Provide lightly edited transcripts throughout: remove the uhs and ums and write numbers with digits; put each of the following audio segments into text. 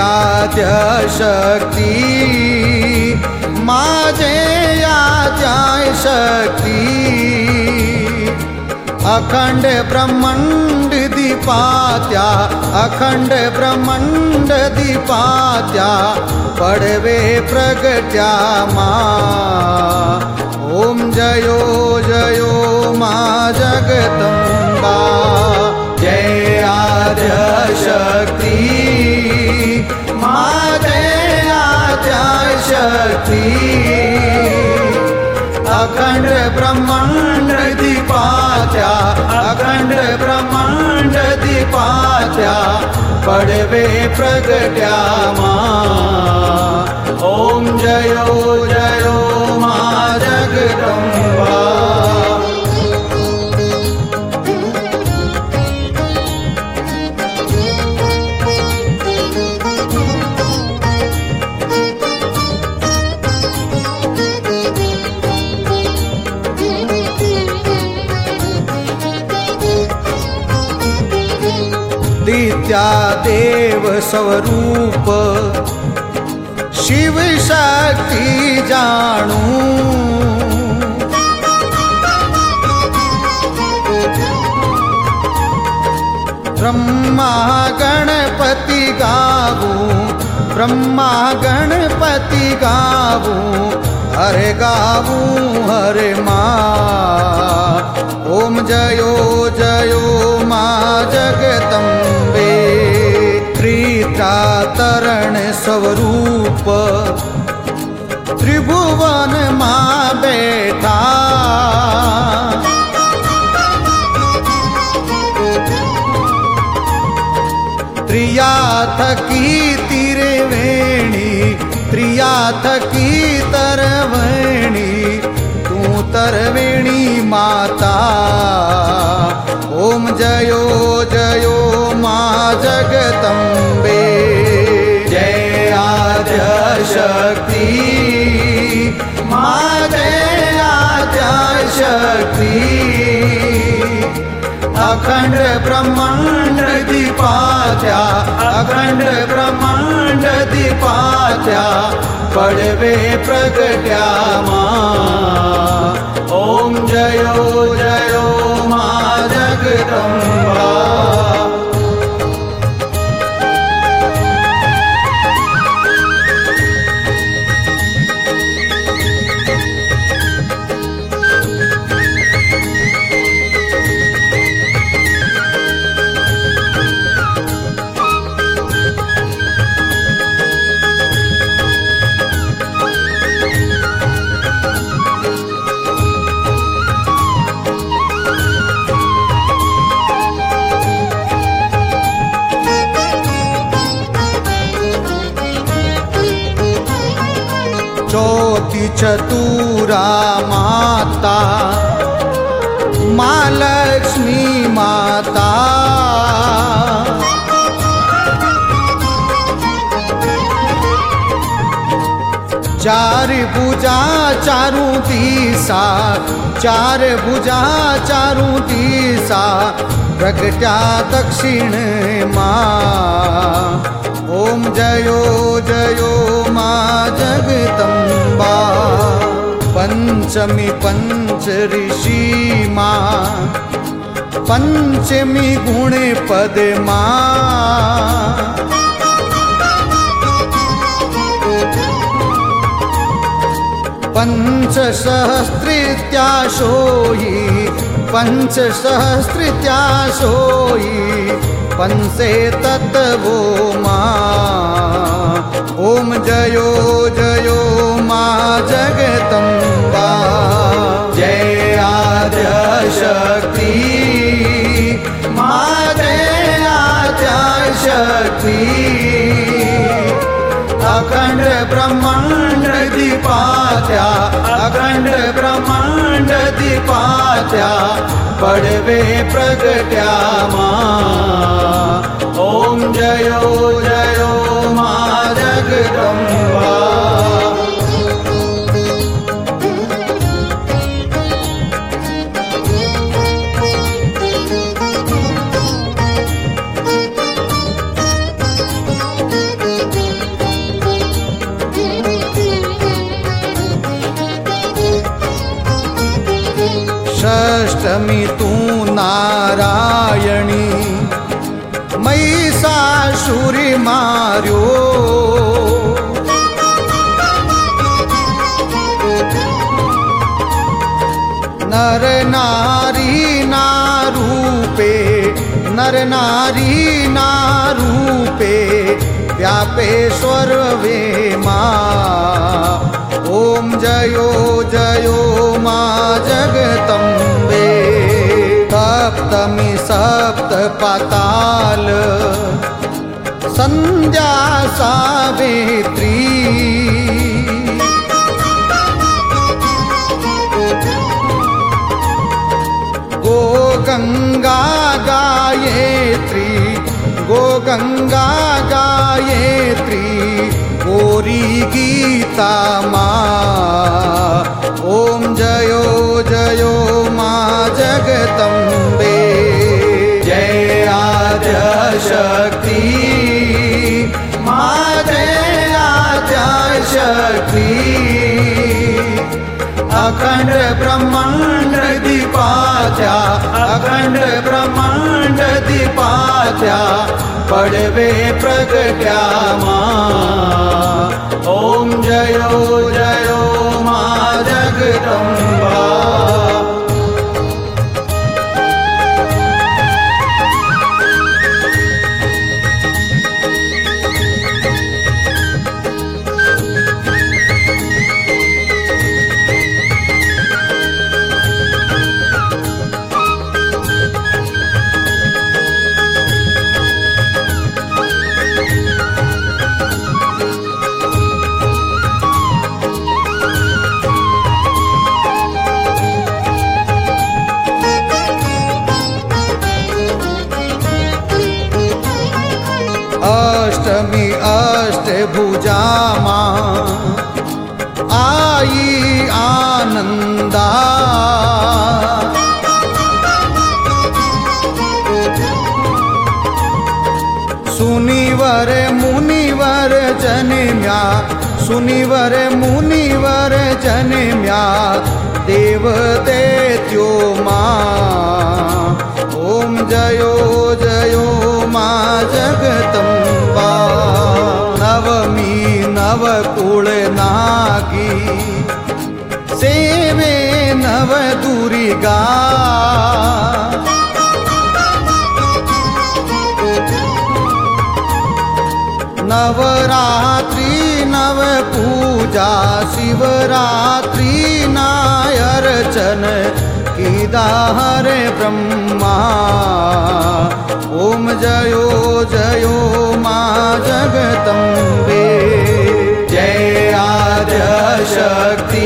आद्यशक्ती माझे आद्यशक्ती अखंड ब्रह्मांड दीपात्या अखंड ब्रह्मांड दीपात्या पडवे प्रगट्या मा ओम जयो जयो मा जगदंबा जय आद्यशक्ती मा जय आद्यशक्ती अखंड ब्रह्मांड दीपात्या अखंड ब्रह्मांड दीपात्या पडवे प्रगट्या मा ओम जयो जयो मा जगदंबा दित्या देव स्वरूप शिव शक्ति जानू ब्रह्मा गणपति गावू ब्रह्मा गणपति गावू हरे गावू हरे माँ ओम जयो जयो माँ जगदम्बे त्रित्रातरण स्वरूप त्रिभुवन माँ बैठा त्रियाथ की तिरवेणी त्रियाथ की तरवेणी तू तरवेणी माता ओम जयो जयो माँ जगदम्बे जय आद्यशक्ति माँ जय आद्यशक्ति अखंड ब्रह्मांड दीपात्या अखंड ब्रह्मांड दीपात्या पडवे प्रगट्या मा ओम जयो जयो मा जगदंबा ज्योति चतुरा माता माँ लक्ष्मी माता चार भुजा चारू दिशा चार भुजा चारू दिशा प्रगट्या दक्षिण माँ ओम जयो जयो माँ जगदम्बा पंचमी पंच ऋषि माँ पंचमी गुण पद माँ पंच सहस्त्रित्या सोई पंच सहस्त्रित्या सोई पंसे तत्वो माँ ओम जयो जयो माँ जगदम्बा जय आद्यशक्ति माँ जय आद्यशक्ति अखंड ब्रह्मांड दीपात्या अखंड ब्रह्मांड दीपात्या पडवे प्रगट्या माँ ओम जयो जयो माँ जगदम्बा अष्टमी तू नारायणी महिषासुरी मार्यो नर नारी ना रूपे नर नारी ना रूपे व्यापे सर्वे मां ओम जयो जयो मां जगदम्बे सप्तमी सप्त पाताल संध्या सावित्री गो गंगा गायत्री गो गंगा गायत्री गौरी गीता मां ओम जयो जयो मां जगदम्बे जय आद्य शक्ति मां जय आद्य शक्ति अखंड ब्रह्मांड दीपाच्या अखंड ब्रह्मांड दीपाच्या पडवे प्रगट्या मां ओम जयो जयो मां जगदम्बा अष्टमी अष्टभुजा मां आई आनंदा सुनिवर मुनिवर जन्म्या सुनिवर मुनिवर जन्म्या देव दैत्यो मां ओम जयो जयो मां जगदम्बा नवमी नवकुल नागी सेवे नव दुर्गा नवरात्रि नव पूजा शिवरात्रि नायर्चन कीदार ब्रह्मा ओम जयो जयो मां जगदम्बे जय आद्य शक्ति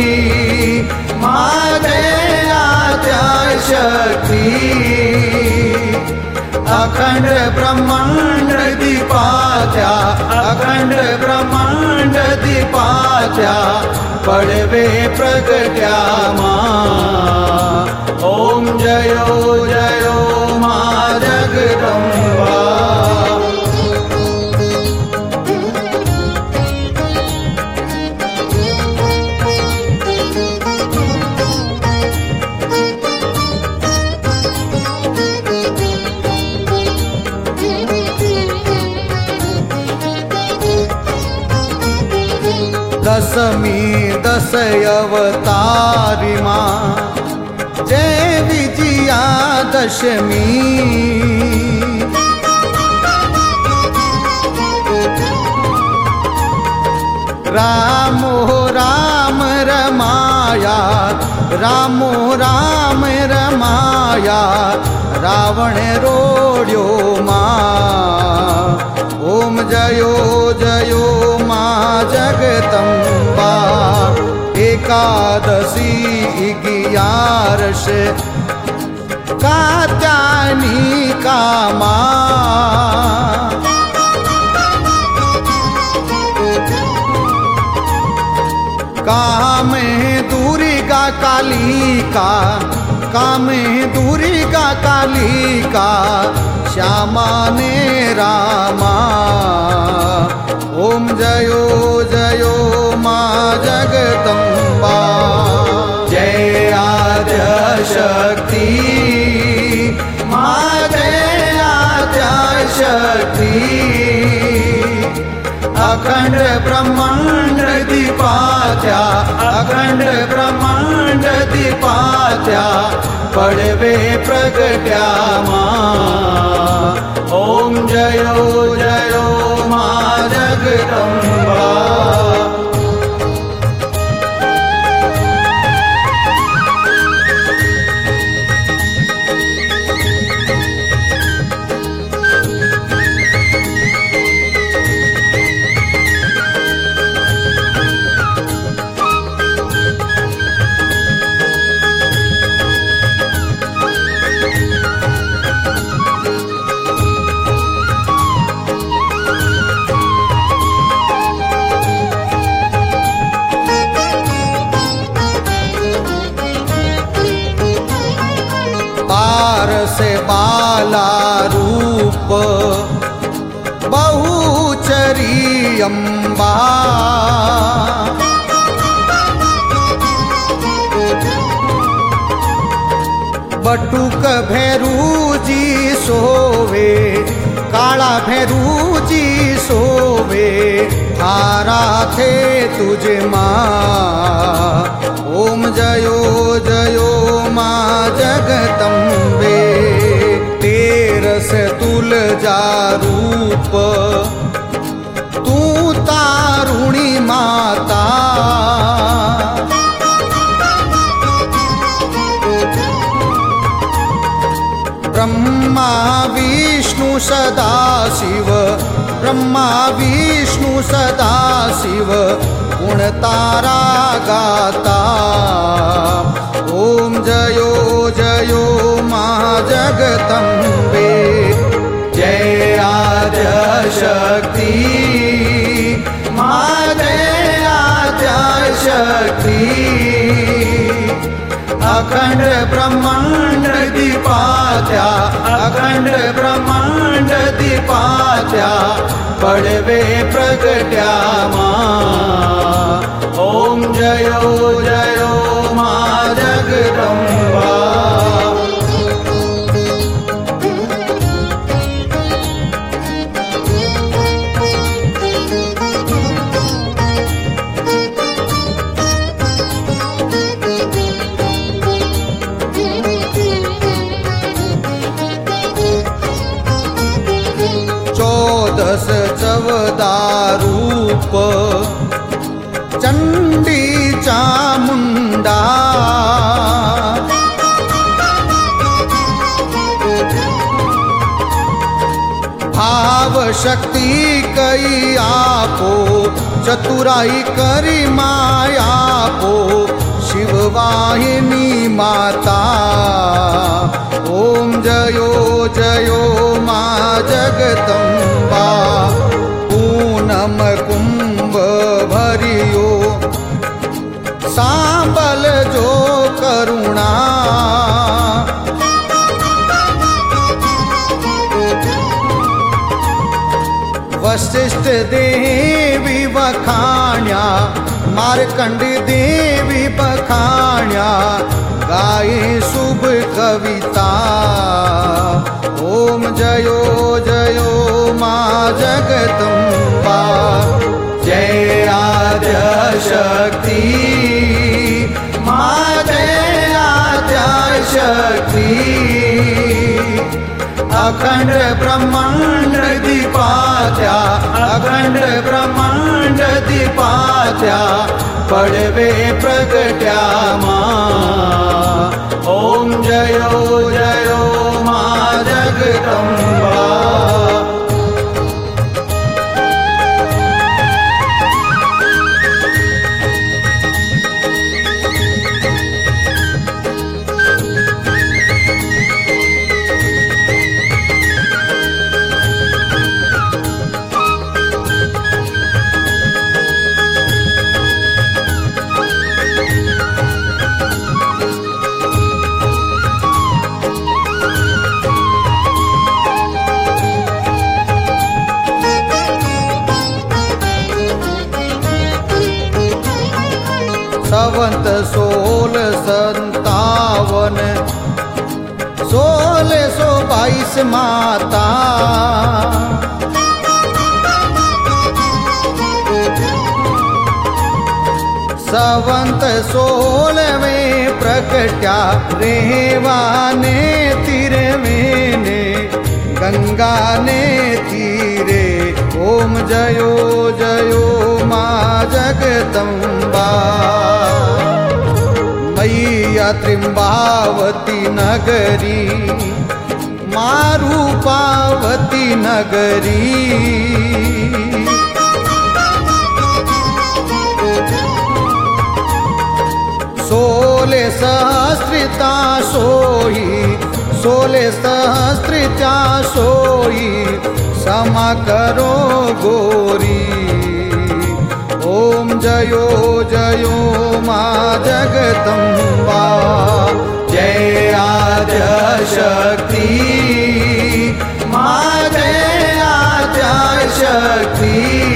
मां जय आद्य शक्ति अखंड ब्रह्मांड दीपाच्या अखंड ब्रह्मांड दीपाच्या पडवे प्रगट्या मां ओम जयो जयो मां जगदम्बा दशमी दश अवतारी मां जय विजया दशमी रामो राम रमाया रामो राम रमाया रावण रोड्यो मां ओम जयो जयो मां जगदम्बा एकादशी 11 कात्यायनी का मां कामे दुर्गा कालिका कामे दुर्गा कालिका श्यामा ने रामा ओम जयो जयो मां जगदम्बा जय आद्य शक्ति शक्ति अखंड ब्रह्मांड दीपात्या अखंड ब्रह्मांड दीपात्या पडवे प्रगट्या मा ओम जयो जयो मा जगदंबा से बाला रूप बहुचरी अम्बा बटुक भैरूजी सोवे काला भैरूजी सोवे हारा थे तुझे माँ ओम जयो जयो माँ जगदम्बे तेरस तुलजा रूप तू तारुणी माता ब्रह्मा विष्णु सदा शिव ब्रह्मा विष्णु सदा शिव गुण तारा गाता ओम जयो जयो माँ जगदम्बे जय आद्य शक्ति माँ जय आद्य शक्ति अखंड ब्रह्मांड दीपात्या अखंड ब्रह्मांड दीपात्या पडवे प्रगट्या माँ ओम जयो जयो माँ जगदम्बा चौदस चवदा रूप चंडी चामुंडा भाव शक्ति कई आपो चतुराई करी माया को शिववाहिनी माता ओम जयो जयो माँ जगदम्बा पूनम कुंभ भरियो सांबल जो करुणा वशिष्ठ देवी बखाण्या मार्कंड देवी बखाण्या गाये शुभ कविता ओम जयो जयो माँ जगदम्बा जय आद्य शक्ति माँ जय आद्य शक्ति अखंड ब्रह्मांड दीपात्या अखंड ब्रह्मांड दीपात्या पडवे प्रगट्या माँ ओम जयो जयो माँ जगदम्बा संवत 1657 1622 माता 16वें प्रकट्या रेवाने तीरवेने गंगा ने तीरे। ओम जयो जयो माँ जगदम्बा। मैया त्रिम्बावती नगरी माँ रूपावती नगरी। 16 सहस्रिता सोई 16 सहस्रिता सोई क्षमा करो गोरी। ओम जयो जयो माँ जगदम्बा। जय आद्य शक्ति माँ जय आद्य शक्ति।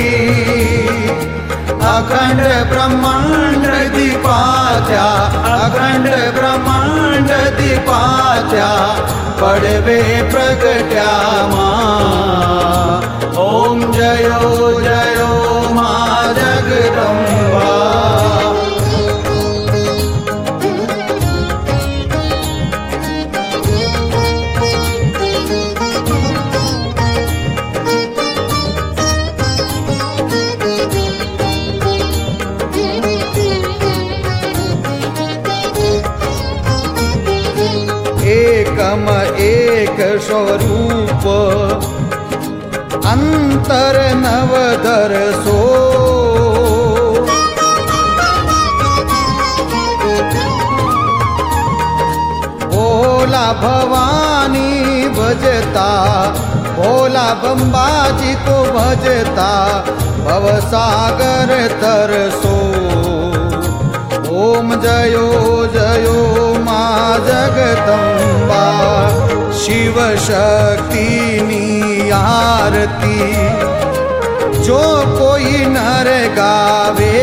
अखंड ब्रह्मांड दीपात्या अखंड ब्रह्मांड दीपात्या पड़वे प्रगट्या माँ। ओम जयो जयो माँ जगदम्बा। एकम एक स्वरूप अंतर नवदर सो। भोला भवानी भजता भोला बम्बाजी को भजता भवसागर तरसो। ओम जयो जयो माँ जगदम्बा। शिव शक्ति नी आरती जो कोई नर गावे।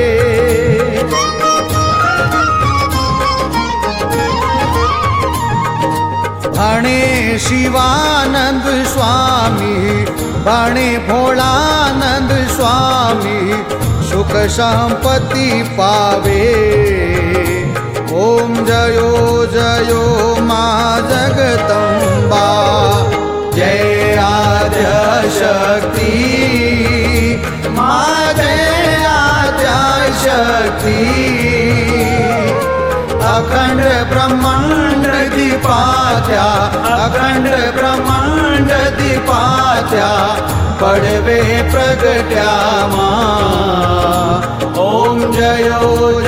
भणे शिवानंद स्वामी भणे भोलानंद स्वामी सुख संपत्ति पावे। ओम जयो जयो माँ जगदम्बा। जय आद्य शक्ति माँ जय आद्य शक्ति। अखंड ब्रह्मांड दीपात्या अखंड ब्रह्मांड दीपात्या पड़वे प्रगट्या माँ। ओम जयो